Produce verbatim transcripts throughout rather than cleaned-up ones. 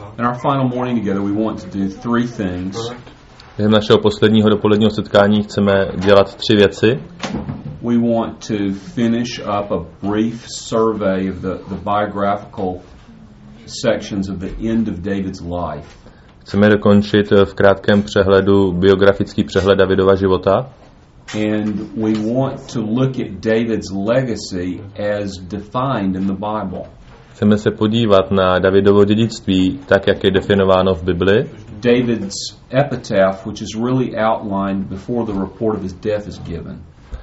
In our final morning together, we want to do three things. Během našeho posledního dopoledního setkání chceme dělat tři věci. We want to finish up a brief survey of the, the biographical sections of the end of David's life. Chceme dokončit v krátkém přehledu biografický přehled Davidova života. And we want to look at David's legacy as defined in the Bible. Chceme se podívat na Davidovo dědictví, tak jak je definováno v Bibli. David's epitaph, which is really outlined before the report of his death is given.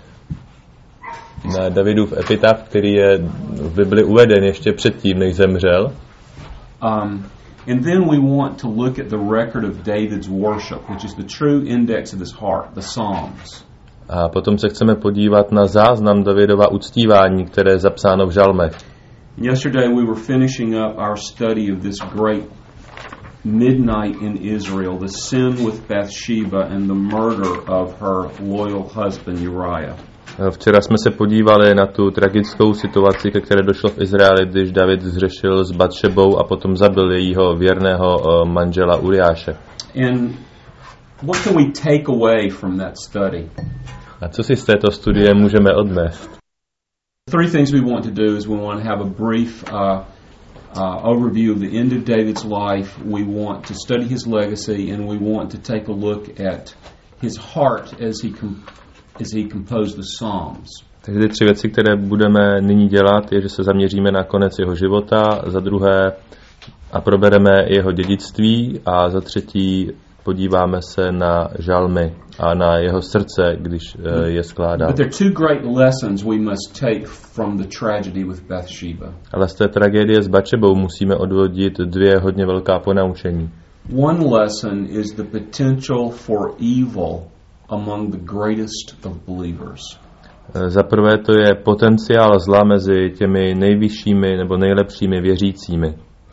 Na Davidův epitaf, který je v Bibli uveden ještě předtím, než zemřel. Um, and then we want to look at the record of David's worship, which is the true index of his heart, the Psalms. A potom se chceme podívat na záznam Davidova uctívání, které je zapsáno v žalmech. Yesterday we were finishing up our study of this great midnight in Israel, the sin with Bathsheba and the murder of her loyal husband Uriah. Včera jsme se podívali na tu tragickou situaci, ke které došlo v Izraeli, když David zřešil s Batšebou a potom zabil jejího věrného manžela Uriáše. And what can we take away from that study? A co si z této studie můžeme odnést? Three things we want to do is we want to have a brief uh, uh, overview of the end of David's life. We want to study his legacy, and we want to take a look at his heart as he com- as he composed the Psalms. Takže tři věci, které budeme nyní dělat, je, že se zaměříme na konec jeho života, za druhé a probereme jeho dědictví a za třetí podíváme se na žalmy a na jeho srdce, když uh, je skládá. But there are two great lessons we must take from the tragedy with Bathsheba. Ale z té tragédie s Batšebou musíme odvodit dvě hodně velká ponaučení. One lesson is the potential for evil among the greatest of believers. Za prvé to je potenciál zla mezi těmi nejvyššími nebo nejlepšími věřícími.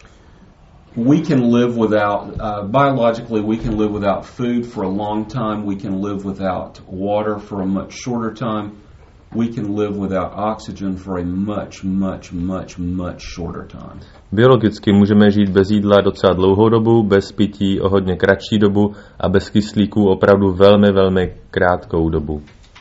We can live without, uh, biologically we can live without food for a long time, we can live without water for a much shorter time, we can live without oxygen for a much, much, much, much shorter time. Biologicky můžeme žít bez jídla docela dlouhou dobu, bez pití o hodně kratší dobu a bez kyslíků opravdu velmi, velmi krátkou dobu.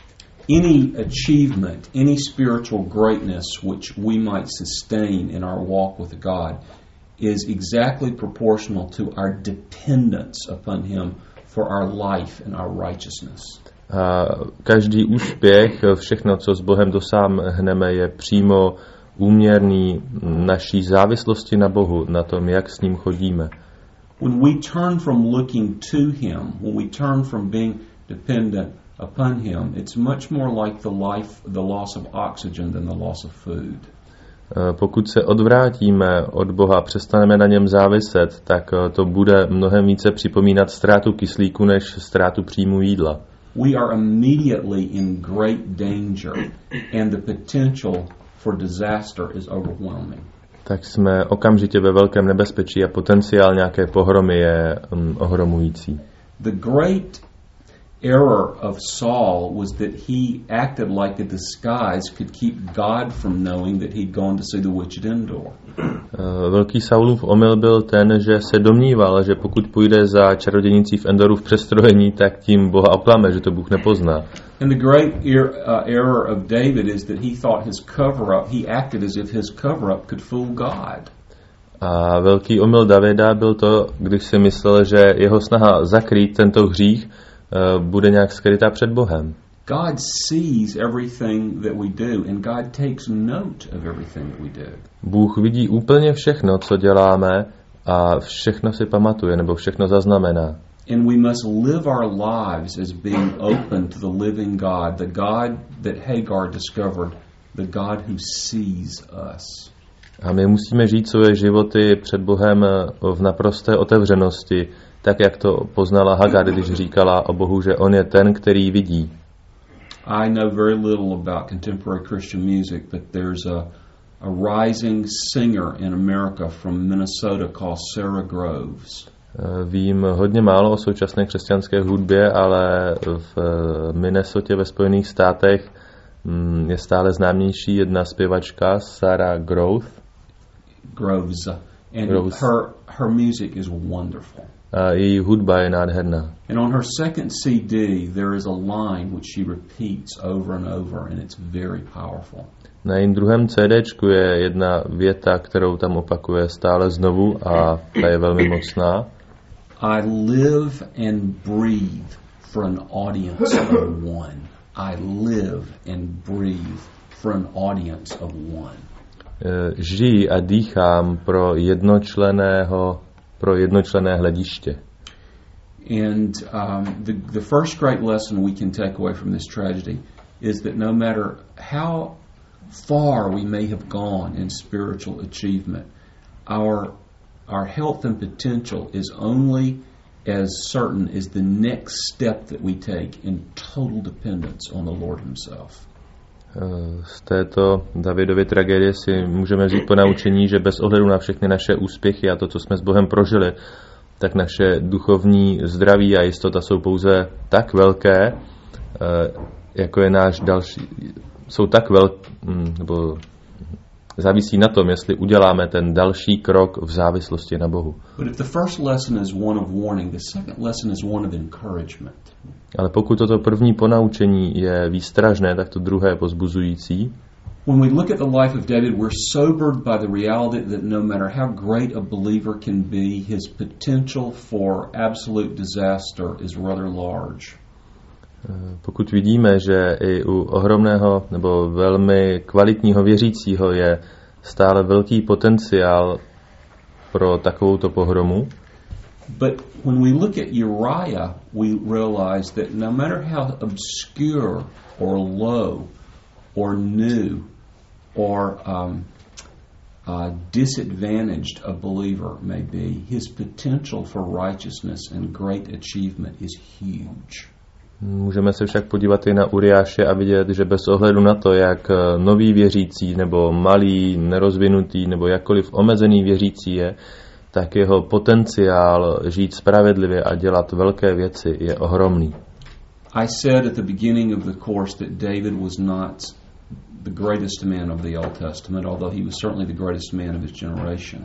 Any achievement, any spiritual greatness which we might sustain in our walk with God is exactly proportional to our dependence upon him for our life and our righteousness. A každý úspěch, všechno, co s Bohem dosáhneme, je přímo úměrný naší závislosti na Bohu, na tom, jak s ním chodíme. When we turn from looking to him, when we turn from being dependent upon him, it's much more like the life, the loss of oxygen than the loss of food. Pokud se odvrátíme od Boha, přestaneme na něm záviset, tak to bude mnohem více připomínat ztrátu kyslíku než ztrátu příjmu jídla. We are immediately in great danger and the potential for disaster is overwhelming. Tak jsme okamžitě ve velkém nebezpečí a potenciál nějaké pohromy je um, ohromující. The great error of Saul was that he acted like a disguise could keep God from knowing that he'd gone to see the witch at Endor. Velký Saulův omyl byl ten, že se domníval, že pokud půjde za čarodějnicí v Endoru v přestrojení, tak tím Boha oklame, že to Bůh nepozná. And the great er, uh, error of David is that he thought his cover-up, he acted as if his cover-up could fool God. A velký omyl Davida byl to, když si myslel, že jeho snaha zakrýt tento hřích bude nějak skrytá před Bohem. God sees everything that we do and God takes note of everything that we do. Bůh vidí úplně všechno, co děláme a všechno si pamatuje nebo všechno zaznamená. And we must live our lives as being open to the living God, the God that Hagar discovered, the God who sees us. A my musíme žít svoje životy před Bohem v naprosté otevřenosti, tak jak to poznala Hagar, když říkala o Bohu, že on je ten, který vidí. I know very little about contemporary Christian music, but there's a, a rising singer in America from Minnesota called Sarah Groves. Vím hodně málo o současné křesťanské hudbě, ale v Minnesotě ve Spojených státech mm, je stále známější jedna zpěvačka, Sarah Groves. Groves. And Rose. her her music is wonderful. A její hudba je nádherná. And on her second C D, there is a line which she repeats over and over, and it's very powerful. Na jejím druhém CDčku je jedna věta, kterou tam opakuje stále znovu a ta je velmi mocná. I live and breathe for an audience of one. I live and breathe for an audience of one. Žiji a dýchám pro jednočlenného, pro jednočlenné hlediště. And um, the, the first great lesson we can take away from this tragedy is that no matter how far we may have gone in spiritual achievement, our our health and potential is only as certain as the next step that we take in total dependence on the Lord himself. Z této Davidovy tragédie si můžeme vzít ponaučení, že bez ohledu na všechny naše úspěchy a to, co jsme s Bohem prožili, tak naše duchovní zdraví a jistota jsou pouze tak velké, jako je náš další, jsou tak velké, nebo závisí na tom, jestli uděláme ten další krok v závislosti na Bohu. Ale pokud toto první ponaučení je výstražné, tak to druhé je povzbuzující. When we look at the life of David, we're sobered by the reality that no matter how great a believer can be, his potential for absolute disaster is rather large. Pokud vidíme, že i u ohromného nebo velmi kvalitního věřícího je stále velký potenciál pro takovouto pohromu. But when we look at Uriah, we realize that no matter how obscure or low or new or um, uh, disadvantaged a believer may be, his potential for righteousness and great achievement is huge. Můžeme se však podívat i na Uriáše a vidět, že bez ohledu na to, jak nový věřící nebo malý, nerozvinutý nebo jakkoliv omezený věřící je, tak jeho potenciál žít spravedlivě a dělat velké věci je ohromný. I said at the beginning of the course that David was not the greatest man of the Old Testament, although he was certainly the greatest man of his generation.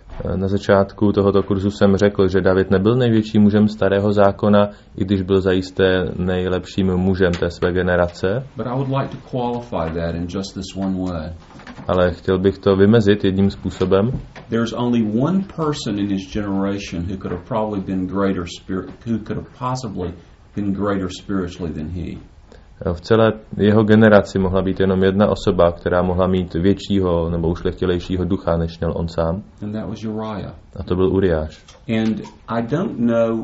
Na začátku tohoto kurzu jsem řekl, že David nebyl největším mužem starého zákona, i když byl zajisté nejlepším mužem té své generace. But I would like to qualify that in just this one way. Ale chtěl bych to vymezit jedním způsobem. There's only one person in his generation who could have probably been greater spirit, who could have possibly been greater spiritually than he. V celé jeho generaci mohla být jenom jedna osoba, která mohla mít většího nebo ušlechtilejšího ducha, než měl on sám. And that was Uriah. A to byl Uriáš. And I don't know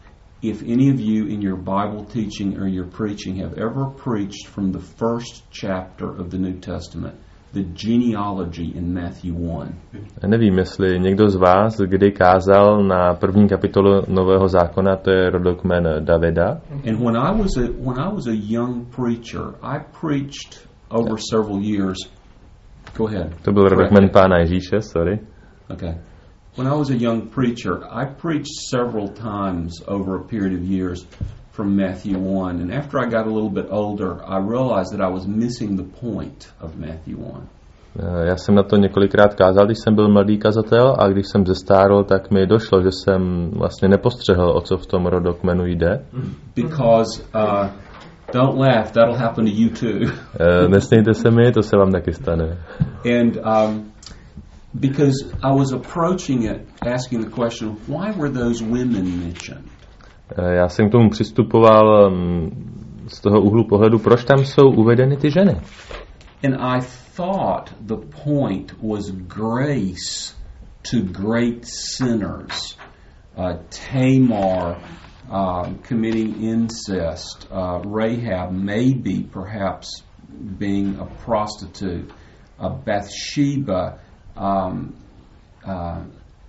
if any of you in your Bible teaching or your preaching have ever preached from the first chapter of the New Testament, the genealogy in Matthew one. Nevím, jestli někdo z vás kdy kázal na první kapitolu Nového zákona, to je rodokmen Davida. And when I was a when I was a young preacher, I preached over yeah. several years. Go ahead. To byl rodokmen Pána Ježíše, sorry. Okay. When I was a young preacher, I preached several times over a period of years from Matthew one, and after I got a little bit older, I realized that I was missing the point of Matthew one. Já jsem na to několikrát kázal, když jsem byl mladý kazatel, a když jsem zestárl, tak mi došlo, že jsem vlastně nepostřehl, o co v tom rodokmenu jde. Because uh, don't laugh, that'll happen to you too. Nesmějte se mi, to se vám taky stane. And um, because I was approaching it, asking the question, why were those women mentioned? Já jsem k tomu přistupoval z toho úhlu pohledu, proč tam jsou uvedeny ty ženy. And I thought the point was grace to great sinners. Uh, Tamar uh, committing incest, uh, Rahab maybe perhaps being a prostitute, uh, Bathsheba, um, uh,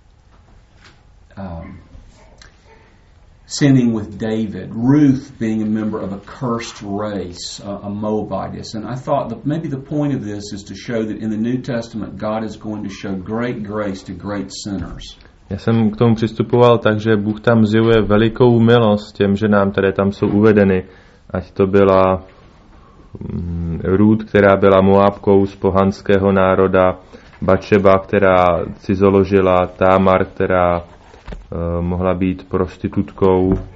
um, sinning with David, Ruth being a member of a cursed race, uh, a Moabitess. And I thought that maybe the point of this is to show that in the New Testament God is going to show great grace to great sinners. Já jsem k tomu přistupoval tak, že Bůh tam zjevuje velikou milost těm ženám, které tam jsou uvedeny. Ať to byla mm, Ruth, která byla Moabkou z pohanského národa, Batšeba, která cizoložila, Támar, která uh, mohla být prostitutkou, uh,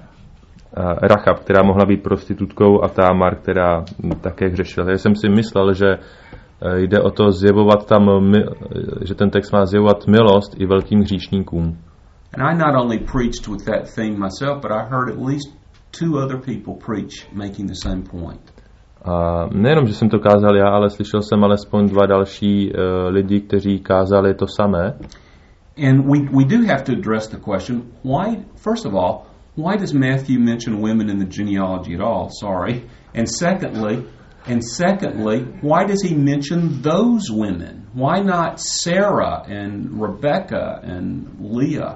Rachab, která mohla být prostitutkou a Támar, která také hřešila. Takže jsem si myslel, že uh, jde o to zjevovat tam, mi, že ten text má zjevovat milost i velkým hříšníkům. And I not only preached with that theme myself, but I heard at least two other people preach making the same point. A nejenom, že jsem to kázal já, ale slyšel jsem alespoň dva další uh, lidi, kteří kázali to samé. And we we do have to address the question, why, first of all, why does Matthew mention women in the genealogy at all? Sorry. And secondly, and secondly, why does he mention those women? Why not Sarah and Rebecca and Leah?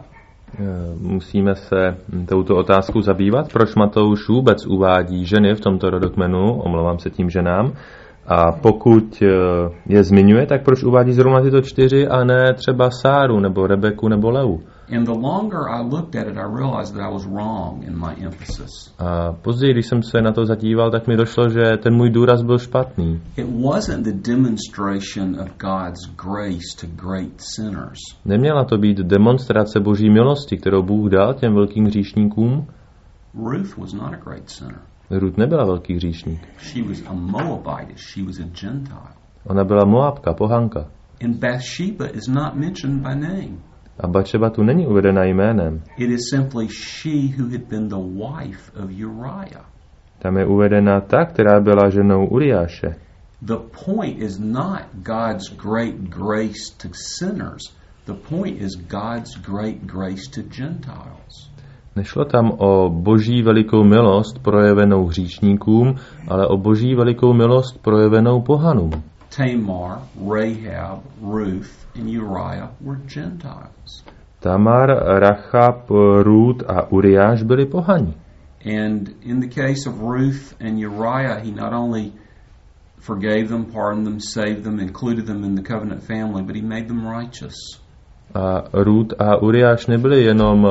Musíme se touto otázkou zabývat. Proč Matouš vůbec uvádí ženy v tomto rodokmenu? Omlouvám se tím ženám. A pokud je zmiňuje, tak proč uvádí zrovna tyto čtyři a ne třeba Sáru, nebo Rebeku, nebo Leu? And the longer I looked at it, I realized that I was wrong in my emphasis. A později, když jsem se na to zadíval, tak mi došlo, že ten můj důraz byl špatný. It wasn't the demonstration of God's grace to great sinners. Neměla to být demonstrace Boží milosti, kterou Bůh dal těm velkým hříšníkům. Ruth was not a great sinner. Ruth nebyla velký hříšník. She was a Moabitess. She was a Gentile. Ona byla Moabka, pohanka. And Bathsheba is not mentioned by name. A Batšeba tu není uvedena jménem. It is simply she who had been the wife of Uriah. Tam je uvedena ta, která byla ženou Uriáše. The point is not God's great grace to sinners. The point is God's great grace to Gentiles. Nešlo tam o Boží velikou milost projevenou hříšníkům, ale o Boží velikou milost projevenou pohanům. Tamar, Rahab, Ruth, and Uriah were Gentiles. Tamar, Rachab, Ruth a Uriáš byli pohani. And in the case of Ruth and Uriah, he not only forgave them, pardoned them, saved them, included them in the covenant family, but he made them righteous. A Ruth a Uriáš nebyli jenom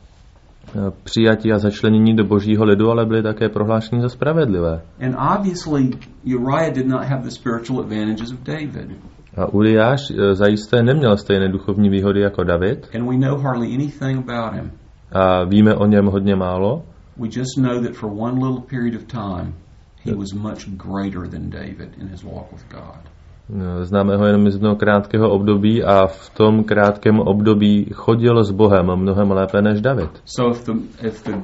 přijatí a začlenění do Božího lidu, ale byli také prohlášení za spravedlivé. And obviously Uriah did not have the spiritual advantages of David. A Uriáš zajisté neměl stejné duchovní výhody jako David. And we know hardly anything about him. A víme o něm hodně málo. We just know that for one little period of time he was much greater than David in his walk with God. Známe ho jenom z jednoho krátkého období a v tom krátkém období chodil s Bohem mnohem lépe než David. So if the if the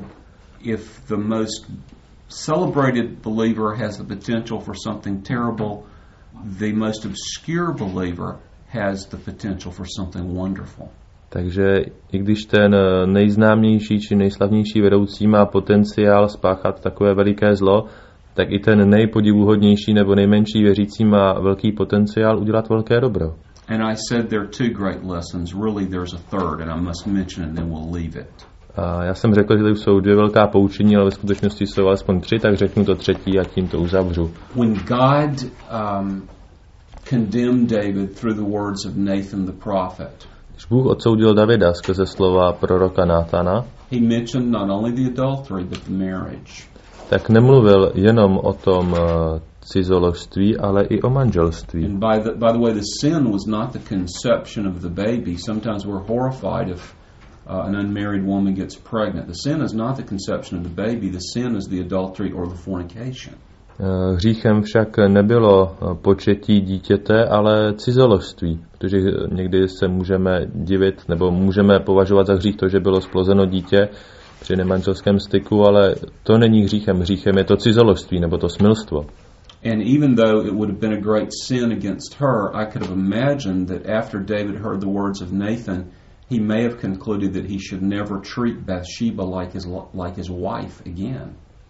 if the most celebrated believer has the potential for something terrible, the most obscure believer has the potential for something wonderful. Takže i když ten nejznámější či nejslavnější vedoucí má potenciál spáchat takové veliké zlo, tak i ten nejpodivuhodnější nebo nejmenší věřící má velký potenciál udělat velké dobro. And I said there are two great lessons. Really there's a third and I must mention it and then we'll leave it. A já jsem řekl, že tady jsou dvě velká poučení, ale ve skutečnosti jsou alespoň tři, tak řeknu to třetí a tím to uzavřu. When God um, condemned David through the words of Nathan the prophet. Když Bůh odsoudil Davida skrze slova proroka Nátana, he mentioned not only the adultery but the marriage. Tak nemluvil jenom o tom uh, cizoložství, ale i o manželství. And by the, by the way, the sin was not the conception of the baby. Sometimes we're horrified if uh, an unmarried woman gets pregnant. The sin is not the conception of the baby. The sin is the adultery or the fornication. Uh, hříchem však nebylo uh, početí dítěte, ale cizoložství, protože někdy se můžeme divit nebo můžeme považovat za hřích to, že bylo splozeno dítě při nemanželském styku, ale to není hříchem. Hříchem je to cizoložství nebo to smilstvo. And even though it would have been a great sin against her, I could have imagined that after David heard the words of Nathan, he may have concluded that he should never treat Bathsheba like his like his wife again.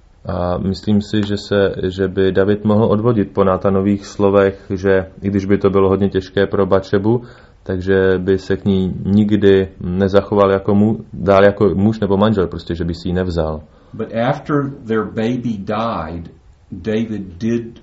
A myslím si, že se, že by David mohl odvodit po Nátanových slovech, že i když by to bylo hodně těžké pro Batšebu, takže by se k ní nikdy nezachoval jako mu, dál jako muž nebo manžel, prostě, že by si ji nevzal. But after their baby died, David did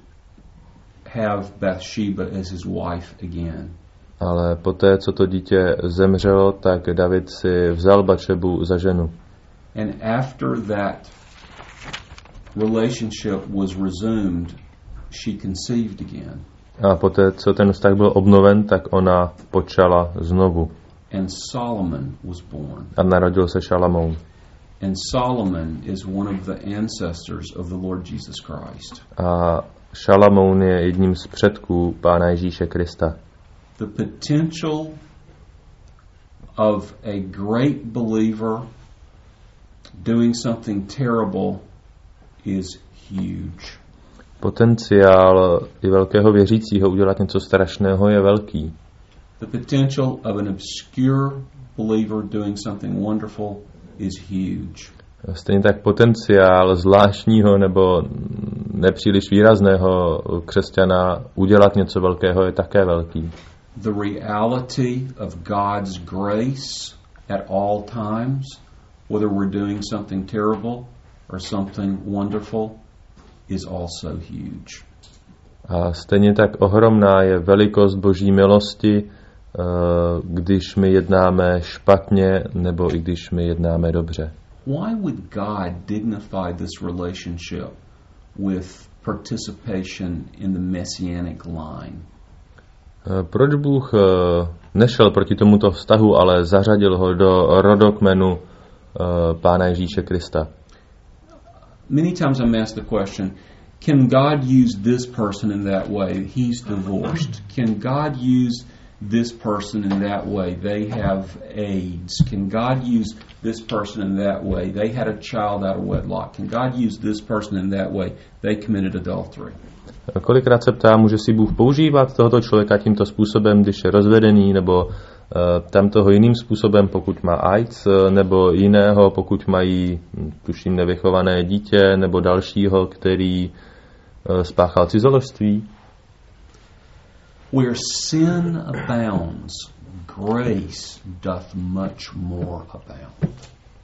have Bathsheba as his wife again. Ale poté, co to dítě zemřelo, tak David si vzal Batšebu za ženu. And after that relationship was resumed, she conceived again. A poté, co ten vztah byl obnoven, tak ona počala znovu. And Solomon was born. A narodil se Šalamoun. And Solomon is one of the ancestors of the Lord Jesus Christ. A Šalamoun je jedním z předků Pána Ježíše Krista. The potential of a great believer doing something terrible is huge. Potenciál i velkého věřícího udělat něco strašného je velký. The potential of an obscure believer doing something wonderful is huge. Stejně tak potenciál zvláštního nebo nepříliš výrazného křesťana udělat něco velkého je také velký. The reality of God's grace at all times, whether we're doing something terrible or something wonderful, is also huge. A stejně tak ohromná je velikost Boží milosti, když my jednáme špatně nebo i když my jednáme dobře. Why would God dignify this relationship with participation in the messianic line? Proč Bůh nešel proti tomuto vztahu, ale zařadil ho do rodokmenu Pána Ježíše Krista? Many times I'm asked the question, can God use this person in that way? He's divorced. Can God use this person in that way? They have AIDS. Can God use this person in that way? They had a child out of wedlock. Can God use this person in that way? They committed adultery. Kolikrát se ptám, může si Bůh používat tohoto člověka tímto způsobem, když je rozvedený, nebo uh, tam toho jiným způsobem, pokud má AIDS, nebo jiného, pokud mají, tuším, nevychované dítě, nebo dalšího, který uh, spáchal cizoložství? Where sin abounds, grace doth much more abound.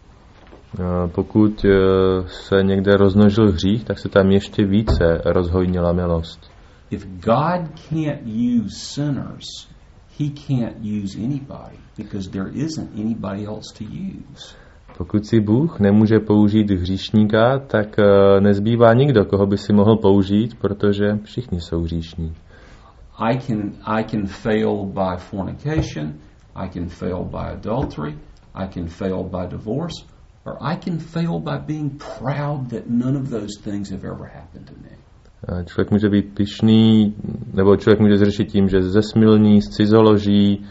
Pokud se někde rozmnožil hřích, tak se tam ještě více rozhojnila milost. If God can't use sinners, he can't use anybody because there isn't anybody else to use. Pokud si Bůh nemůže použít hříšníka, tak nezbývá nikdo, koho by si mohl použít, protože všichni jsou hříšní. I can I can fail by fornication, I can fail by adultery, I can fail by divorce, or I can fail by being proud that none of those things have ever happened to me. Člověk může být pyšný, nebo člověk může zřešit tím, že zesmilní, zcizoloží,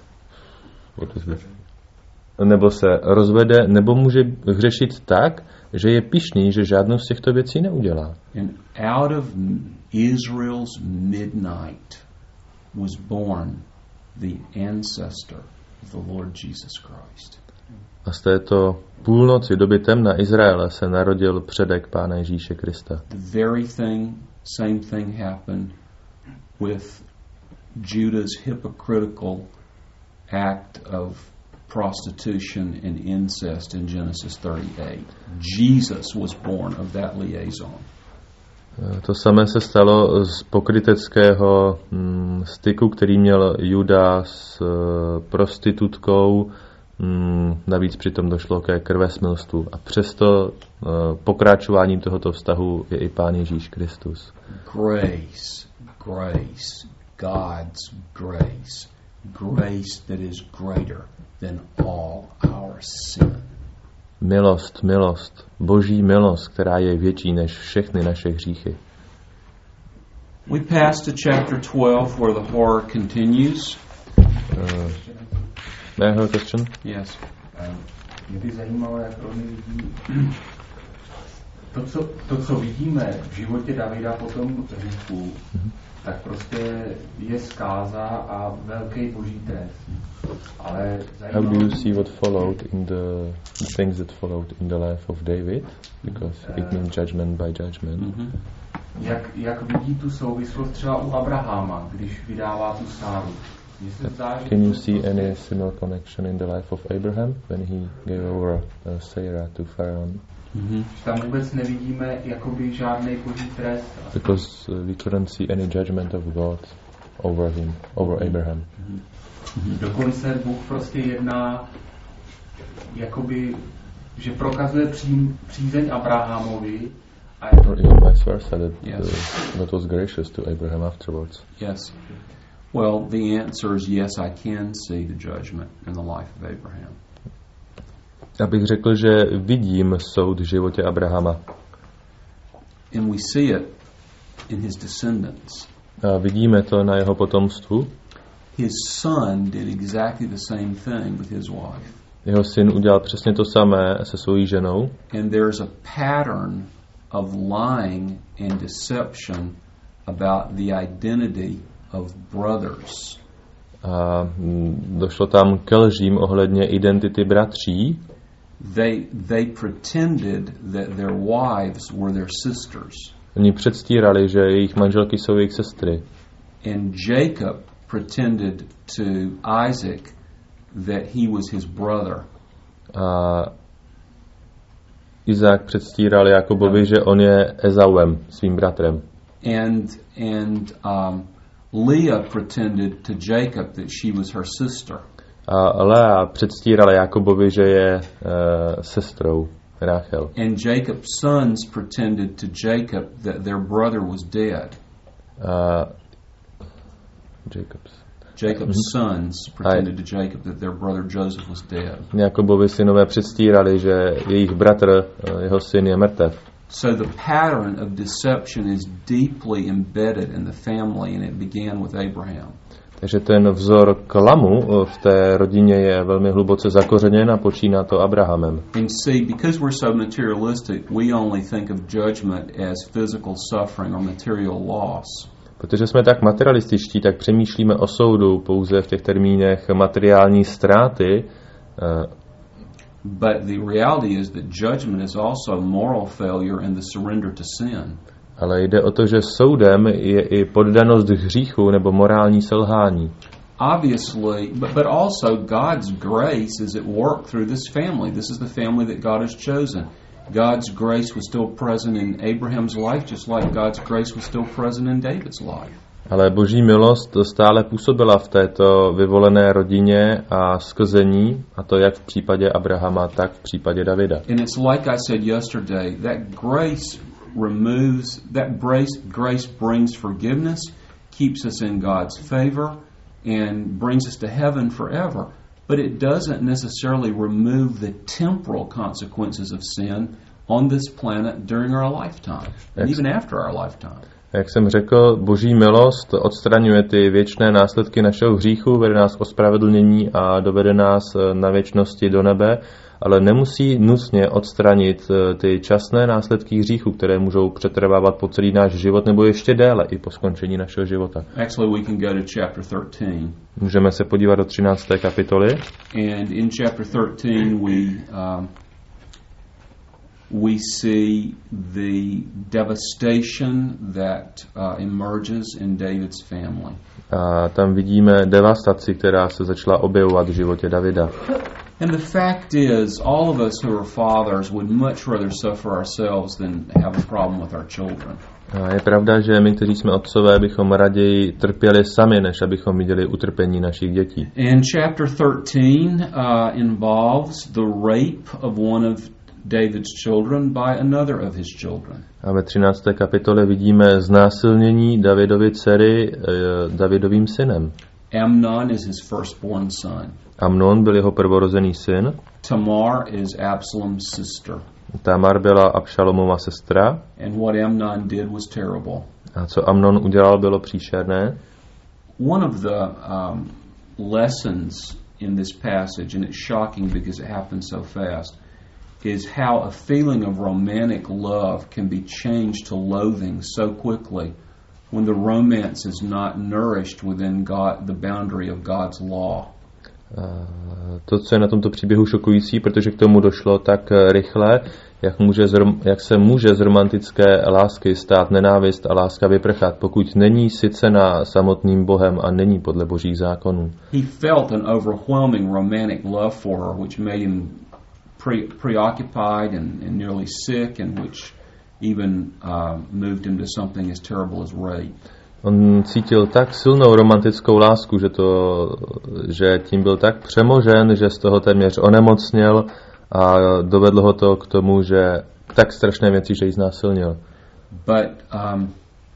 nebo se rozvede, nebo může hřešit tak, že je pyšný, že žádnou z těchto věcí neudělá. And out of Israel's midnight was born the ancestor of the Lord Jesus Christ. A z této půlnoci doby temna Izraele se narodil předek Pána Ježíše Krista. The very thing, same thing happened with Judah's hypocritical act of prostitution and incest in Genesis thirty-eight. Jesus was born of that liaison. To samé se stalo z pokryteckého mm, styku, který měl Juda s uh, prostitutkou. Mm, navíc přitom došlo ke krvesmilstvu. A přesto uh, pokračováním tohoto vztahu je i Pán Ježíš Kristus. Grace, grace, God's grace, grace that is greater than all our sin. Milost, milost, Boží milost, která je větší než všechny naše hříchy. We pass to chapter twelve where the horror continues. Uh, may I have a question? Yes. Mě by zajímalo, jak oni vidí to, co, to, co vidíme v životě Davida po tom hříchu, mm-hmm. tak prostě je zkáza a velký boží trest. Ale how do you see what followed in the, the things that followed in the life of David? Because uh, it means judgment by judgment. Mm-hmm. Jak, jak vidí tu souvislost třeba u Abrahama, když vydává tu Sáru? Can you see any similar connection in the life of Abraham when he gave over uh, Sarah to Pharaoh? Mm-hmm. Tam vůbec nevidíme jakoby žádný boží trest. Because uh, we couldn't see any judgment of God over him, over Abraham. Mm-hmm. Dokonce Bůh prostě jedná jakoby, že prokazuje přím, přízeň Abrahamovi Or even vice versa, that Yes. uh, God was gracious to Abraham afterwards. Yes. Well, the answer is yes, I can see the judgment in the life of Abraham. Abych řekl, že vidím soud v životě Abrahama. And we see it in his descendants. A vidíme to na jeho potomstvu. His son did exactly the same thing with his wife. Jeho syn udělal přesně to samé se svojí ženou. And there's a pattern of lying and deception about the identity of brothers. A mm, došlo tam ke lžím ohledně identity bratří. They they pretended that their wives were their sisters. Oni předstírali, že jejich manželky jsou jejich sestry. And Jacob pretended to Isaac that he was his brother. A Izák předstíral Jakobovi, že on je Ezauem, svým bratrem. And and um, Leah pretended to Jacob that she was her sister. A Lea předstírala Jakobovi, že je uh, sestrou Ráchel. And Jacob's sons pretended to Jacob that their brother was dead. A Jacob's. Jacob's sons pretended to Jacob that their brother Joseph was dead. Jakobovi synové předstírali, že jejich bratr, jeho syn je mrtev. So the pattern of deception is deeply embedded in the family, and it began with Abraham. Takže ten vzor klamu v té rodině je velmi hluboce zakořeněn a počíná to Abrahamem. And see, because we're so materialistic, we only think of judgment as physical suffering or material loss. Protože jsme tak materialističtí, tak přemýšlíme o soudu pouze v těch termínech materiální ztráty. But the reality is that judgment is also moral failure and the surrender to sin. Ale jde o to, že soudem je i poddanost hříchu nebo morální selhání. Obviously, but, but also God's grace is at work through this family. This is the family that God has chosen. God's grace was still present in Abraham's life, just like God's grace was still present in David's life. Ale boží milost stále působila v této vyvolené rodině a skrzení, a to jak v případě Abrahama, tak v případě Davida. And it's like I said yesterday, that grace removes, that grace, grace brings forgiveness, keeps us in God's favor, and brings us to heaven forever. But it doesn't necessarily remove the temporal consequences of sin on this planet during our lifetime, and even after our lifetime. Jak jsem řekl, boží milost odstraňuje ty věčné následky našeho hříchu, vede nás k ospravedlnění a dovede nás na věčnosti do nebe, ale nemusí nutně odstranit ty časné následky hříchu, které můžou přetrvávat po celý náš život nebo ještě déle i po skončení našeho života. Actually, we can go to chapter thirteen. Můžeme se podívat do třinácté kapitoly. And in chapter thirteen we um, we see the devastation that uh, emerges in David's family. A tam vidíme devastaci, která se začala objevovat v životě Davida. And the fact is, all of us who are fathers would much rather suffer ourselves than have a problem with our children. A je pravda, že my, kteří jsme otcové, bychom raději trpěli sami, než abychom viděli utrpení našich dětí. And chapter thirteen uh, involves the rape of one of David's children by another of his children. A ve třinácté kapitole vidíme znásilnění Davidovy dcery eh, Davidovým synem. Amnon is his firstborn son. Amnon byl jeho prvorozený syn. Tamar is Absalom's sister. Tamar byla Abšalomova sestra. And what Amnon did was terrible. A co Amnon udělal, bylo příšerné. One of the um, lessons in this passage, and it's shocking because it happened so fast, is how a feeling of romantic love can be changed to loathing so quickly when the romance is not nourished within God, the boundary of God's law. To, co je na tomto příběhu šokující, protože k tomu došlo tak rychle, jak, může z, jak se může z romantické lásky stát nenávist a láska vyprchat, pokud není sycena samotným Bohem a není podle božích zákonů. He felt an overwhelming romantic love for her, which made him pre, preoccupied and, and nearly sick, and which even uh, moved him to something as terrible as rape. On cítil tak silnou romantickou lásku, že, to, že tím byl tak přemožen, že z toho téměř onemocněl a dovedlo ho to k tomu, že tak strašné věci, že ji znásilnil. But um,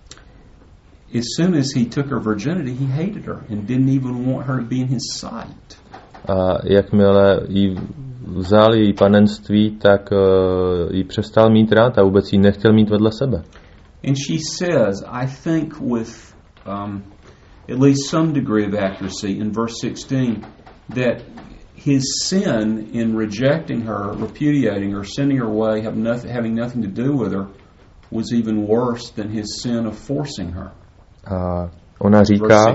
as soon as he took her virginity, he hated her and didn't even want her to be in his sight. A jakmile jí vzal její panenství, tak uh, ji přestal mít rád a vůbec ji nechtěl mít vedle sebe. And she says, I think with um, at least some degree of accuracy in verse sixteen, that his sin in rejecting her, repudiating her, sending her away, have nothing, having nothing to do with her, was even worse than his sin of forcing her. A ona říká,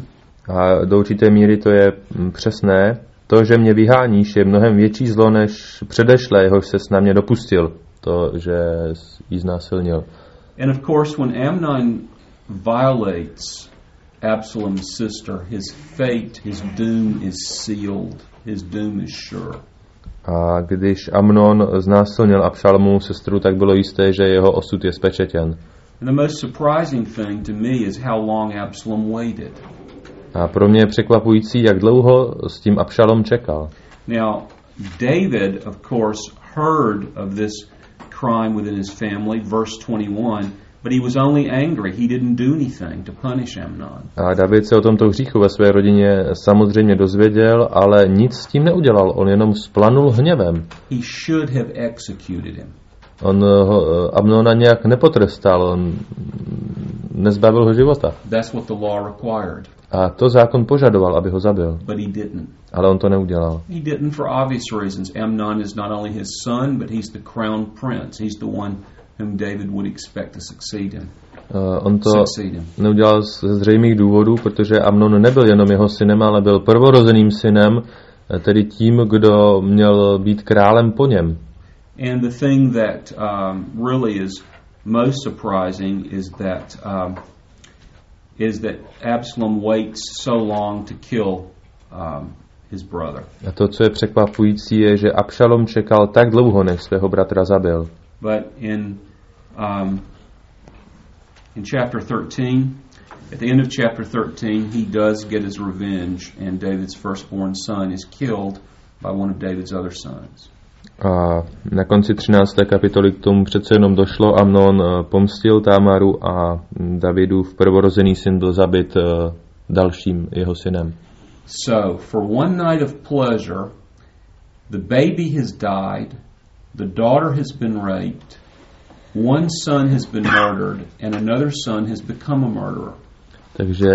a do určité míry to je přesné, to, že mě vyháníš, je mnohem větší zlo, než předešlé, jehož ses na mě dopustil, to, že jí znásilnil. And of course, when Amnon violates Absalom's sister, his fate, his doom is sealed. His doom is sure. A když Amnon znásilnil Abšalomovu sestru, tak bylo jisté, že jeho osud je spečetěn. And the most surprising thing to me is how long Absalom waited. A pro mě je překvapující, jak dlouho s tím Abšalom čekal. Now, David, of course, heard of this crime within his family, verse twenty-one, but he was only angry. He didn't do anything to punish Amnon. A David se o tomto hříchu ve své rodině samozřejmě dozvěděl, ale nic s tím neudělal. On jenom splanul hněvem. He should have executed him. On ho, Amnona nějak nepotrestal, on nezbavil ho života. That's what the law required. A to zákon požadoval, aby ho zabil. But he didn't. Ale on to neudělal. He didn't for obvious reasons. Amnon is not only his son, but he's the crown prince. He's the one whom David would expect to succeed him. Uh, on to neudělal ze zřejmých důvodů, protože Amnon nebyl jenom jeho synem, ale byl prvorozeným synem, tedy tím, kdo měl být králem po něm. And the thing that um, really is most surprising is that um, is that Absalom waits so long to kill um, his brother. A to, co je překvapující, je, že Abšalom čekal tak dlouho, než svého bratra zabil. But in um, in chapter thirteen, at the end of chapter thirteen, he does get his revenge, and David's firstborn son is killed by one of David's other sons. A na konci třinácté kapitoly k tomu přece jenom došlo. Amnon pomstil Támaru a Davidův prvorozený syn byl zabit dalším jeho synem. So, for one night of pleasure, the baby has died, the daughter has been raped, one son has been murdered, and another son has become a murderer. Takže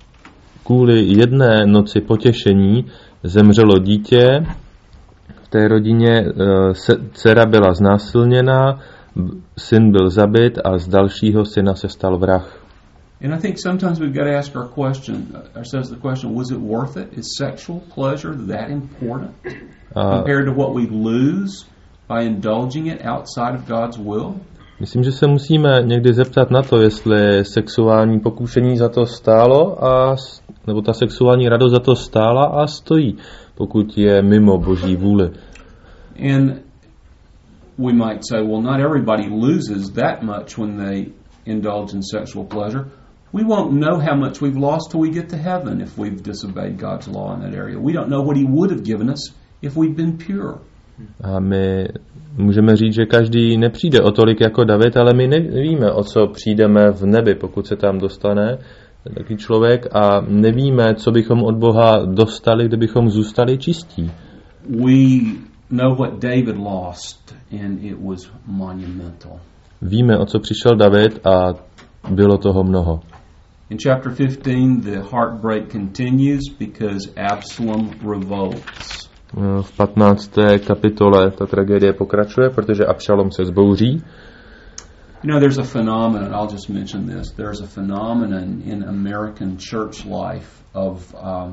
kvůli jedné noci potěšení zemřelo dítě, v té rodině se, dcera byla znásilněná, syn byl zabit a z dalšího syna se stal vrah. And I think sometimes we've got to ask our question, ourselves the question, was it worth it? Is sexual pleasure that important compared to what we lose by indulging it outside of God's will? Myslím, že se musíme někdy zeptat na to, jestli sexuální pokušení za to stálo, a, nebo ta sexuální radost za to stála a stojí, pokud je mimo Boží vůli. And we might say, well, not everybody loses that much when they indulge in sexual pleasure. We won't know how much we've lost till we get to heaven if we've disobeyed God's law in that area. We don't know what He would have given us if we'd been pure. A my můžeme říct, že každý nepřijde o tolik jako David, ale my nevíme, o co přijdeme v nebi, pokud se tam dostane takový člověk, a nevíme, co bychom od Boha dostali, kdybychom zůstali čistí. We know what David lost, and it was monumental. Víme, o co přišel David, a bylo toho mnoho. In chapter fifteen, the heartbreak continues because Absalom revolts. V patnácté kapitole ta tragédie pokračuje, protože Abšalom se zbouří. You know, there's a phenomenon, I'll just mention this, there's a phenomenon in American church life of um,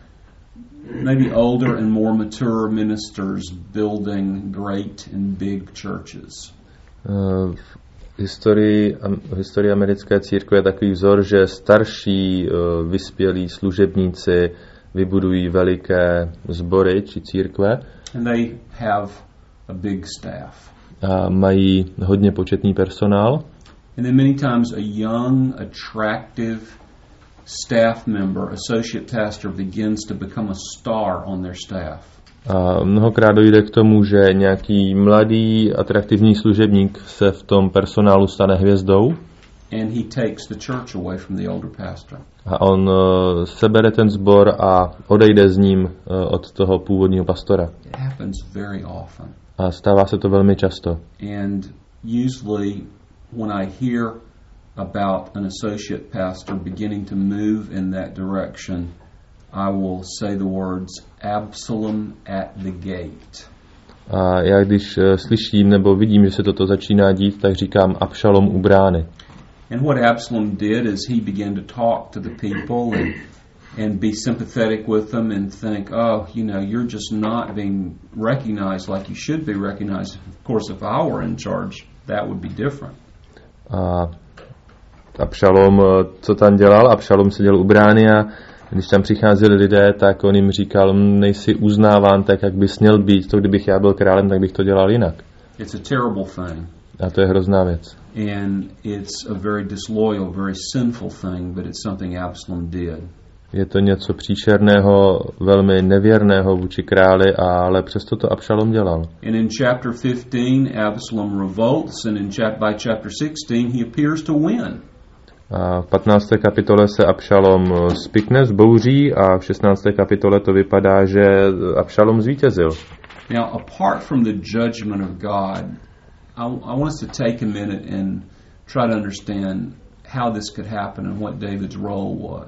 maybe older and more mature ministers building great and big churches. Uh, v historii, v historii americké církve je takový vzor, že starší uh, vyspělí služebníci vybudují veliké sbory či církve. And they have a big staff. A mají hodně početný personál. And then many times a young, attractive staff member, associate pastor, begins to become a star on their staff. A mnohokrát dojde k tomu, že nějaký mladý, atraktivní služebník se v tom personálu stane hvězdou. And he takes the church away from the older pastor. A on uh, sebere ten sbor a odejde s ním uh, od toho původního pastora. It happens very often. A stává se to velmi často. And usually when I hear about an associate pastor beginning to move in that direction, I will say the words Absalom at the gate. A já když uh, slyším nebo vidím, že se toto začíná dít, tak říkám Abšalom u brány. And what Absalom did is he began to talk to the people and and be sympathetic with them and think, oh, you know, you're just not being recognized like you should be recognized. Of course, if I were in charge, that would be different. A Abšalom, co tam dělal? Abšalom seděl u brány a když tam přicházeli lidé, tak on jim říkal, nejsi uznáván tak, jak bys měl být. To, kdybych já byl králem, tak bych to dělal jinak. It's a terrible thing. A to je hrozná věc. And it's a very disloyal, very sinful thing, but it's something Absalom did. Je to něco příšerného, velmi nevěrného vůči králi, ale přesto to Abšalom dělal. And in chapter fifteen, Absalom revolts, and in chap- by chapter sixteen, he appears to win. A v patnácté kapitole se Abšalom spikne, zbouří a v šestnácté kapitole to vypadá, že Abšalom zvítězil. Now, apart from the judgment of God, I, I want us to take a minute and try to understand how this could happen and what David's role was.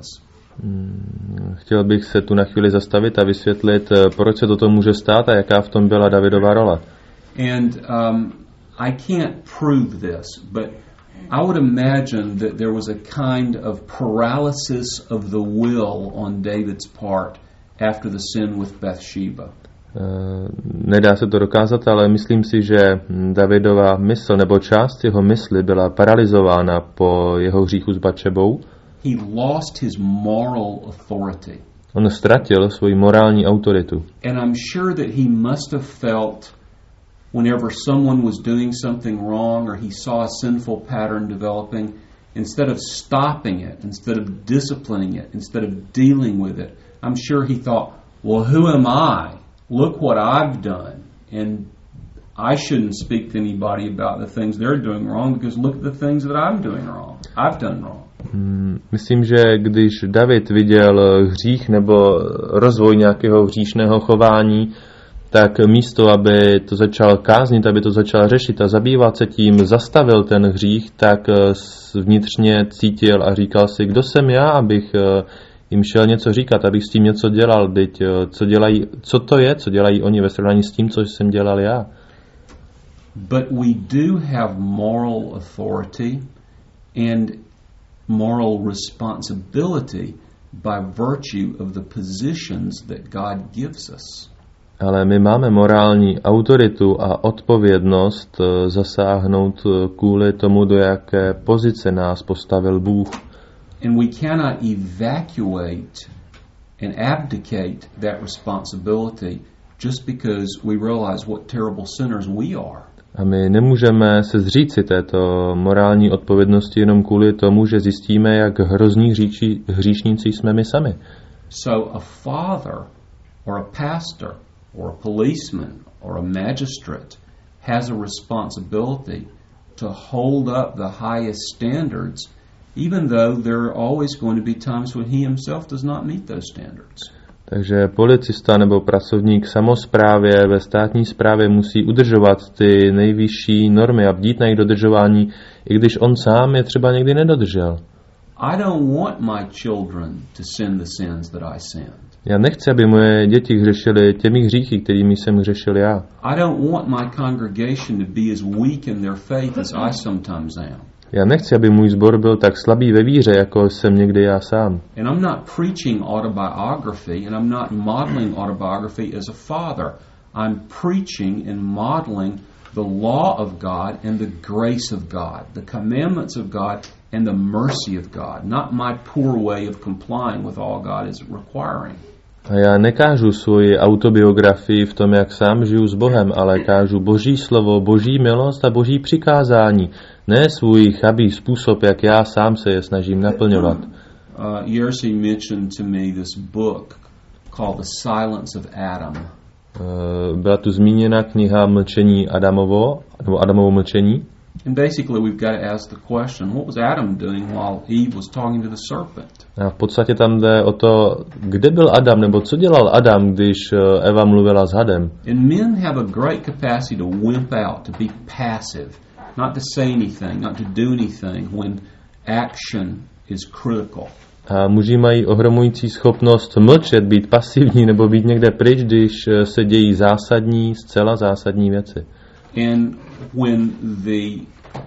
Chtěl bych se tu na chvíli zastavit a vysvětlit, proč se toto může stát a jaká v tom byla Davidova rola. And um, I can't prove this, but I would imagine that there was a kind of paralysis of the will on David's part after the sin with Bathsheba. Nedá se to dokázat, ale myslím si, že Davidova mysl nebo část jeho mysli byla paralizována po jeho hříchu s Batšebou. He lost his moral authority. On ztratil svoji morální autoritu. And I'm sure that he must have felt whenever someone was doing something wrong or he saw a sinful pattern developing, instead of stopping it, instead of disciplining it, instead of dealing with it, I'm sure he thought, well, who am I? Look what I've done. And I shouldn't speak to anybody about the things they're doing wrong because look at the things that I'm doing wrong. I've done wrong. Myslím, že když David viděl hřích nebo rozvoj nějakého hříšného chování, tak místo, aby to začal káznit, aby to začal řešit a zabývat se tím, zastavil ten hřích, tak vnitřně cítil a říkal si, kdo jsem já, abych jim šel něco říkat, abych s tím něco dělal, teď, co, dělají, co to je, co dělají oni ve srovnání s tím, co jsem dělal já. But we do have moral authority and moral responsibility by virtue of the positions that God gives us. Ale my máme morální autoritu a odpovědnost zasáhnout kvůli tomu, do jaké pozice nás postavil Bůh. And we cannot evacuate and abdicate that responsibility just because we realize what terrible sinners we are. A my nemůžeme se zříci této morální odpovědnosti jenom kvůli tomu, že zjistíme, jak hrozní hříči, hříšníci jsme my sami. So a father or a pastor or a policeman or a magistrate has a responsibility to hold up the highest standards, even though there are always going to be times when he himself does not meet those standards. Takže policista nebo pracovník v samosprávě ve státní správě musí udržovat ty nejvyšší normy a bdít na jejich dodržování, i když on sám je třeba někdy nedodržel. I don't want my children to sin the sins that I sinned. Já nechci, aby moje děti hřešily těmi hříchy, kterými jsem hřešil já. I don't want my congregation to be as weak in their faith as I sometimes am. Já nechci, aby můj sbor byl tak slabý ve víře, jako jsem někdy já sám. And I'm not preaching autobiography and I'm not modeling autobiography as a father. I'm preaching and modeling the law of God and the grace of God, the commandments of God and the mercy of God, not my poor way of complying with all God is requiring. A já nekážu svoji autobiografii v tom, jak sám žiju s Bohem, ale kážu Boží slovo, Boží milost a Boží přikázání. Ne svůj chabý způsob, jak já sám se je snažím naplňovat. Uh, Jerzy mentioned to me this book called The Silence of Adam. Byla tu zmíněna kniha Mlčení Adamovo, nebo Adamovo mlčení. And basically we've got to ask the question, what was Adam doing while Eve was talking to the serpent? A v podstatě tam jde o to, kde byl Adam, nebo co dělal Adam, když Eva mluvila s hadem. And men have a great capacity to wimp out, to be passive, not to say anything, not to do anything when action is critical. A muži mají ohromující schopnost mlčet, být pasivní nebo být někde pryč, když se dějí zásadní, zcela zásadní věci. And when the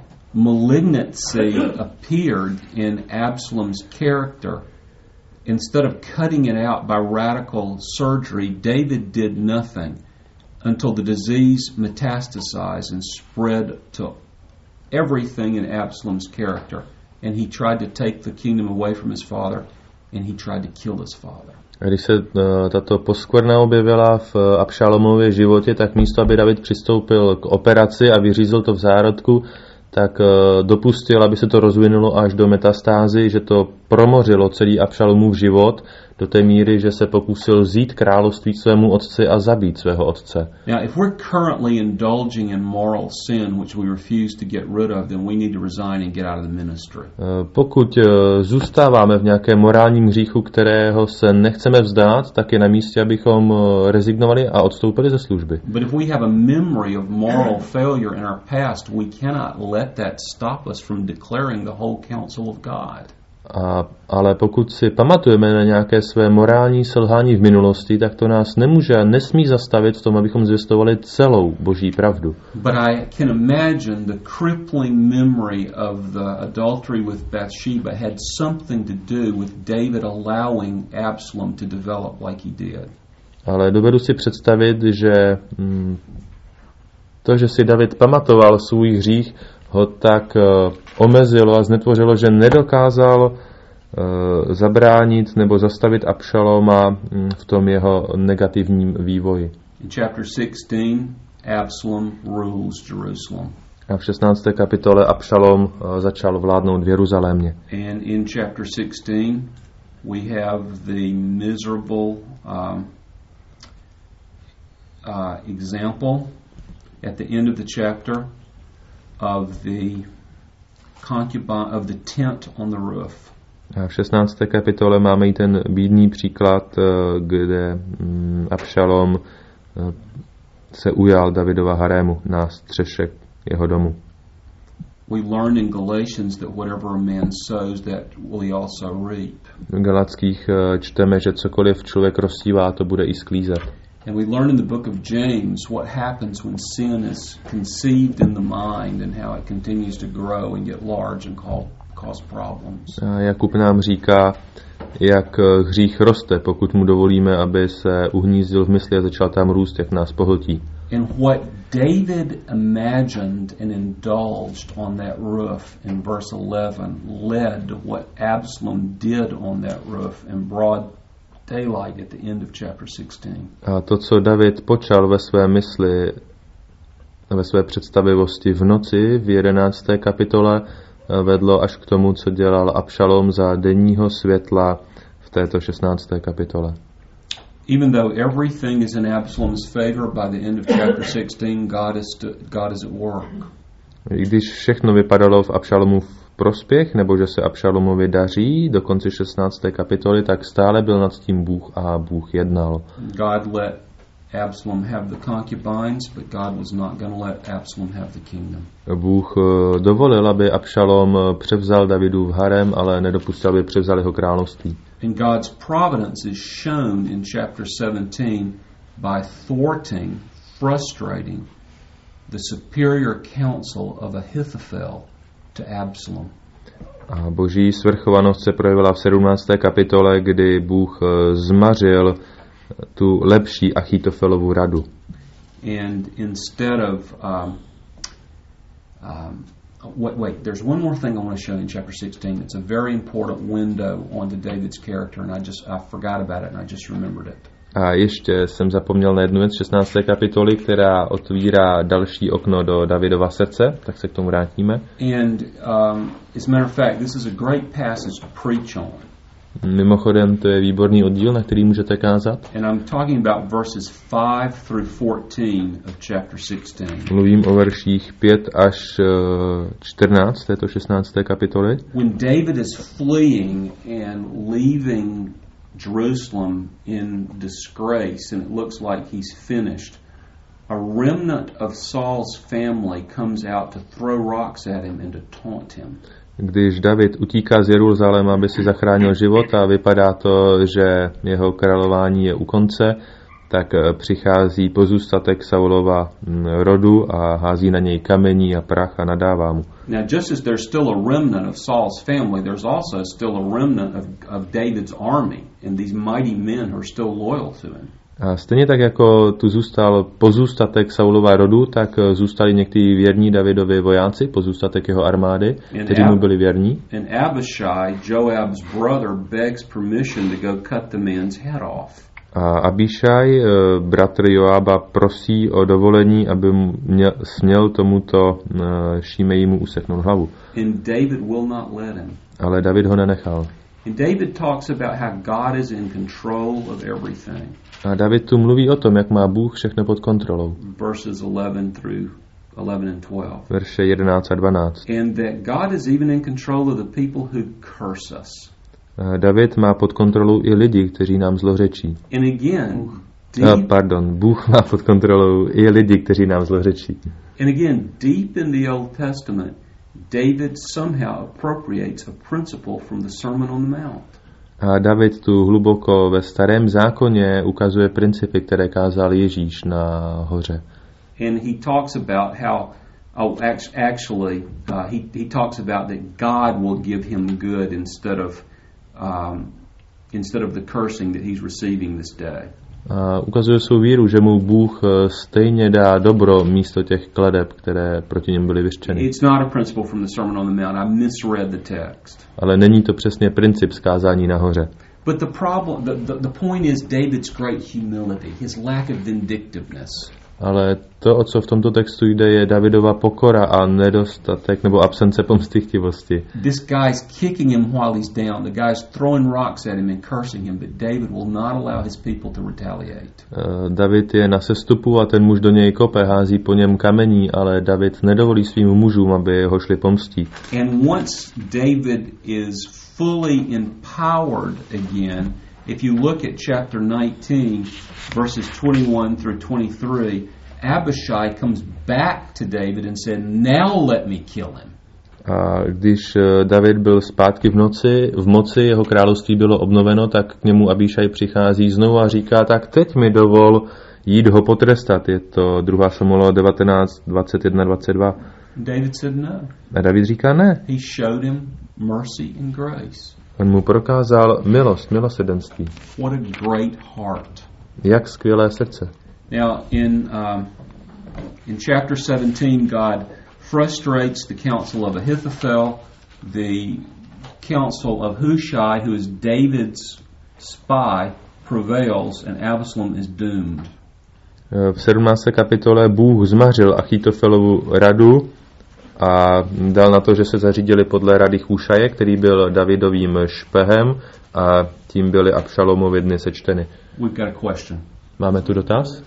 malignancy appeared in Absalom's character, instead of cutting it out by radical surgery, David did nothing until the disease metastasized and spread to everything in Absalom's character. And he tried to take the kingdom away from his father, and he tried to kill his father. Když se uh, tato poskvrna objevila v uh, Abšalomově životě, tak místo, aby David přistoupil k operaci a vyřízl to v zárodku, tak uh, dopustil, aby se to rozvinulo až do metastázy, že to promořilo celý Abšalomův život do té míry, že se pokusil vzít království svému otci a zabít svého otce. Now, if we're currently indulging in moral sin, which we refuse to get rid of, then we need to resign and get out of the ministry. Uh, pokud uh, zůstáváme v nějakém morálním hříchu, kterého se nechceme vzdát, tak je na místě, abychom uh, rezignovali a odstoupili ze služby. But if we have a memory of moral failure in our past, we cannot let that stop us from declaring the whole counsel of God. A, ale pokud si pamatujeme na nějaké své morální selhání v minulosti, tak to nás nemůže a nesmí zastavit v tom, abychom zvěstovali celou Boží pravdu. But I can imagine the crippling memory of the adultery with Bathsheba had something to do with David allowing Absalom to develop like he did. Ale dovedu si představit, že hm, to, že si David pamatoval svůj hřích, ho tak uh, omezilo a znetvořilo, že nedokázal uh, zabránit nebo zastavit Abšaloma um, v tom jeho negativním vývoji. In chapter sixteen, Absalom rules Jerusalem. A v šestnácté kapitole Abšalom uh, začal vládnout v Jeruzalémě. And in chapter sixteen, we have the miserable um, uh, example at the end of the chapter of the concubine of the tent on the roof. A v šestnácté kapitole máme i ten bídný příklad, kde Abšalom se ujal Davidova harému na střeše jeho domu. We learn in Galatians that whatever a man sows, that will he also reap. V Galackých čteme, že cokoliv člověk rozsívá, to bude i sklízet. And we learn in the book of James what happens when sin is conceived in the mind and how it continues to grow and get large and call, cause problems. A Jakub nám říká, jak hřích roste, pokud mu dovolíme, aby se uhnízdil v mysli a začal tam růst, jak nás pohltí. And what David imagined and indulged on that roof in verse eleven led to what Absalom did on that roof in broad daylight at the end of chapter sixteen. A to, co David počal ve své mysli, ve své představivosti v noci v jedenácté kapitole, vedlo až k tomu, co dělal Abšalom za denního světla v této šestnácté kapitole. Even though everything is in Absalom's favor, by the end of chapter sixteen, God is to, God is at work. I když všechno vypadalo v Abšalomův prospěch, nebo že se Abšalomovi daří do konce šestnácté kapitoly, tak stále byl nad tím Bůh a Bůh jednal. God let Absalom have the concubines, but God was not going to let Absalom have the kingdom. Bůh dovolil, aby Abšalom převzal Davidův harem, ale nedopustil, aby převzal jeho království. And God's providence is shown in chapter seventeen by thwarting, frustrating the superior counsel of Ahithophel to Absalom. A boží svrchovanost se projevila v sedmnácté kapitole, kdy Bůh zmařil tu lepší Achitofelovu radu. And instead of um, um, wait, wait, there's one more thing I want to show you in chapter sixteen. It's a very important window onto David's character, and I just I forgot about it, and I just remembered it. A ještě jsem zapomněl na jednu věc šestnácté kapitoly, která otvírá další okno do Davidova srdce, tak se k tomu vrátíme. And um, as a matter of fact, this is a great passage to preach on. Mimochodem, to je výborný oddíl, na který můžete kázat. And I'm talking about verses five through fourteen of chapter sixteen. Mluvím o verších pět až čtrnáct této šestnácté kapitoly. When David is fleeing and leaving Jerusalem in disgrace and it looks like he's finished, a remnant of Saul's family comes out to throw rocks at him and to taunt him. Když David utíká z Jeruzaléma, aby si zachránil život a vypadá to, že jeho králování je u konce, tak přichází pozůstatek Saulova rodu a hází na něj kamení a prach a nadává mu. Now, just as there's still a remnant of Saul's family, there's also still a remnant of, of David's army, and these mighty men are still loyal to him. A stejně tak, jako tu zůstal pozůstatek Saulova rodu, tak zůstali někteří věrní Davidovi vojáci, pozůstatek jeho armády, kteří mu byli věrní. And Abishai, Joab's brother, begs permission to go cut the man's head off. A Abišaj, bratr Joába, prosí o dovolení, aby měl, směl tomuto Šimejimu useknout hlavu. And David will not let him. Ale David ho nenechal. And David talks about how God is in control of everything. A David tu mluví o tom, jak má Bůh všechno pod kontrolou. Verses eleven through eleven and twelve. Verše jedenáct a dvanáct. And that God is even in control of the people who curse us. David má pod kontrolou i lidi, kteří nám zlořečí. And again, deep, no, pardon, Bůh má pod kontrolou i lidi, kteří nám zlořečí. And again, deep in the Old Testament, David somehow appropriates a principle from the Sermon on the Mount. A David tu hluboko ve Starém zákoně ukazuje principy, které kázal Ježíš na hoře. And he talks about how, oh, actually, uh, he, he talks about that God will give him good instead of, um, instead of the cursing that he's receiving this day. A ukazuje svou víru, že mu Bůh stejně dá dobro místo těch kladeb, které proti němu byly vyřčeny. It's not a principle from the Sermon on the Mount. I misread the text. Ale není to přesně princip zkázání nahoře. But the problem, the, the, the point is David's great humility, his lack of vindictiveness. Ale to, o co v tomto textu jde, je Davidova pokora a nedostatek nebo absence pomstychtivosti. This guy's kicking him while he's down. The guy's throwing rocks at him and cursing him, but David will not allow his people to retaliate. Uh, David je na sestupu a ten muž do něj kope, hází po něm kamení, ale David nedovolí svým mužům, aby ho šli pomstít. And once David is fully empowered again, if you look at chapter nineteen, verses twenty-one through twenty-three, Abishai comes back to David and said, "Now let me kill him." A když David byl zpátky v noci, v moci, jeho království bylo obnoveno, tak k němu Abišaj přichází znovu a říká, tak teď mi dovol jít ho potrestat. Je to druhá Samuelova devatenáct, dvacet jedna, dvacet dva. David said no. A David říká ne. He showed him mercy and grace. On mu prokázal milost, milosrdenství. What a great heart. Jak skvělé srdce. Now in um, in chapter seventeen, God frustrates the counsel of Ahithophel, the counsel of Hushai, who is David's spy, prevails, and Absalom is doomed. V sedmnácté kapitole Bůh zmařil Achitofelovu radu a dal na to, že se zařídili podle rady Húšaje, který byl Davidovým špehem, a tím byly Abšalomovy dny sečteny. We've got a question. Máme tu dotaz?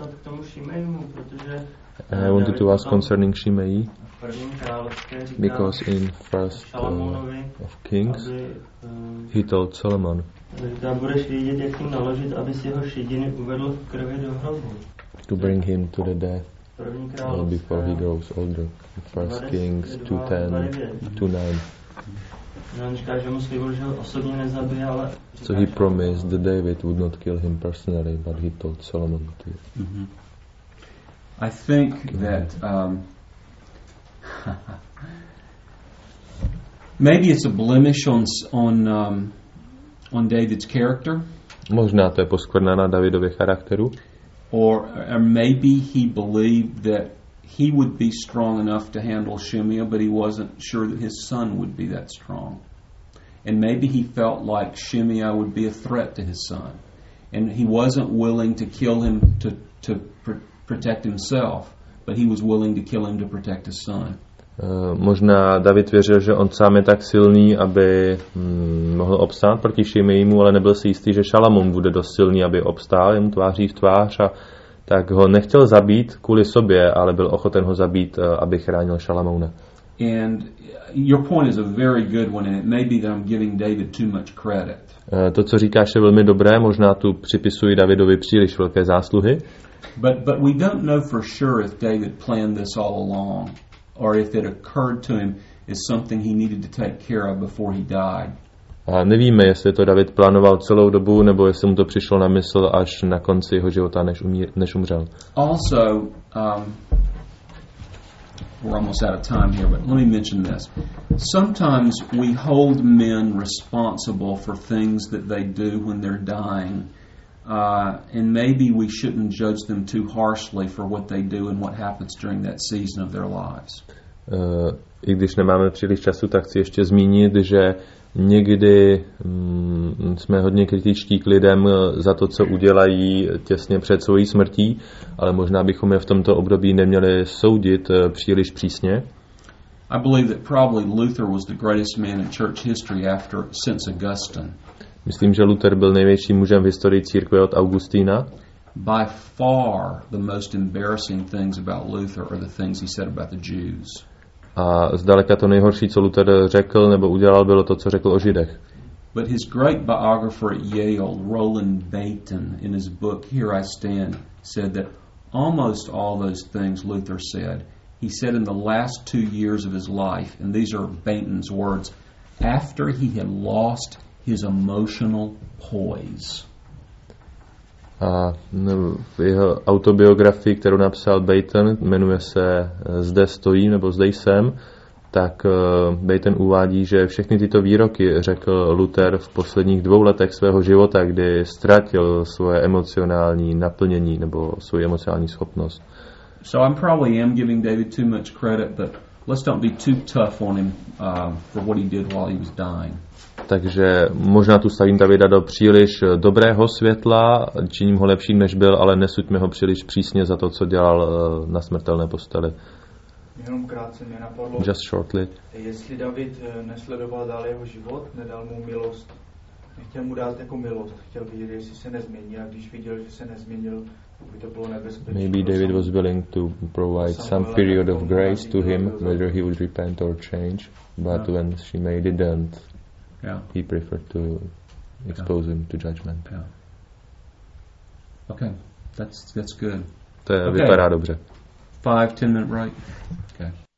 I wanted to ask concerning Shimei, because in first uh, of Kings he told Solomon to bring him to the death uh, before he grows older. First Kings two ten, two nine. So he promised that David would not kill him personally, but he told Solomon to. Mm-hmm. I think that um, maybe it's a blemish on on um, on David's character. Možná to je poskvrna na Davidově charakteru. Or, or maybe he believed that he would be strong enough to handle Shimei, but he wasn't sure that his son would be that strong. And maybe he felt like Shimei would be a threat to his son. And he wasn't willing to kill him to, to pr- protect himself, but he was willing to kill him to protect his son. Možná David věřil, že on sám je tak silný, aby hm, mohl obstát proti Šimejmu, ale nebyl si jistý, že Šalamoun bude dost silný, aby obstál jemu tváří v tvář, a tak ho nechtěl zabít kvůli sobě, ale byl ochoten ho zabít, aby chránil Šalamouna. And your point is a very good one, and it may be that I'm giving David too much credit. To, co říkáš, je velmi dobré, možná tu připisuji Davidovi příliš velké zásluhy. But but we don't know for sure if David planned this all along, or if it occurred to him as something he needed to take care of before he died. A nevíme, jestli to David plánoval celou dobu, nebo jestli mu to přišlo na mysl až na konci jeho života, než, umí, než umřel. Also, um, we're almost out of time here, but let me mention this. Sometimes we hold men responsible for things that they do when they're dying. Uh, and maybe we shouldn't judge them too harshly for what they do and what happens during that season of their lives. Uh, I když nemáme příliš času, tak chci ještě zmínit, že někdy mm, jsme hodně kritičtí k lidem za to, co udělají těsně před svojí smrtí, ale možná bychom je v tomto období neměli soudit uh, příliš přísně. I believe that probably Luther was the greatest man in church history after since Augustine. Myslím, že Luther byl největším mužem v historii církve od Augustína. By far the most embarrassing things about Luther are the things he said about the Jews. A zdaleka to nejhorší, co Luther řekl nebo udělal, bylo to, co řekl o Židech. But his great biographer at Yale, Roland Bainton, in his book Here I Stand, said that almost all those things Luther said, he said in the last two years of his life, and these are Bainton's words, after he had lost his emotional poise. A v jeho autobiografii, kterou napsal Bainton, jmenuje se Zde stojím nebo Zde jsem, tak Bainton uvádí, že všechny tyto výroky řekl Luther v posledních dvou letech svého života, kdy ztratil svoje emocionální naplnění nebo svou emocionální schopnost. So I'm probably am giving David too much credit, but let's don't be too tough on him uh, for what he did while he was dying. Takže možná tu stavím Davida do příliš dobrého světla, činím ho lepším, než byl, ale nesuďme ho příliš přísně za to, co dělal na smrtelné posteli. Jenom krátce mě napadlo, Just shortly. Jestli David nesledoval dál jeho život, nedal mu milost, nechtěl mu dát jako milost, chtěl vidět, jestli se nezmění, a když viděl, že se nezměnil, by to bylo nebezpečné. Maybe David was willing to provide some period of grace to him, whether he would repent or change, but when Shimei didn't, yeah. he preferred to expose yeah. him to judgment. Yeah. Okay, that's that's good. To je, okay. Vypadá dobře. Five, ten minute break. Okay.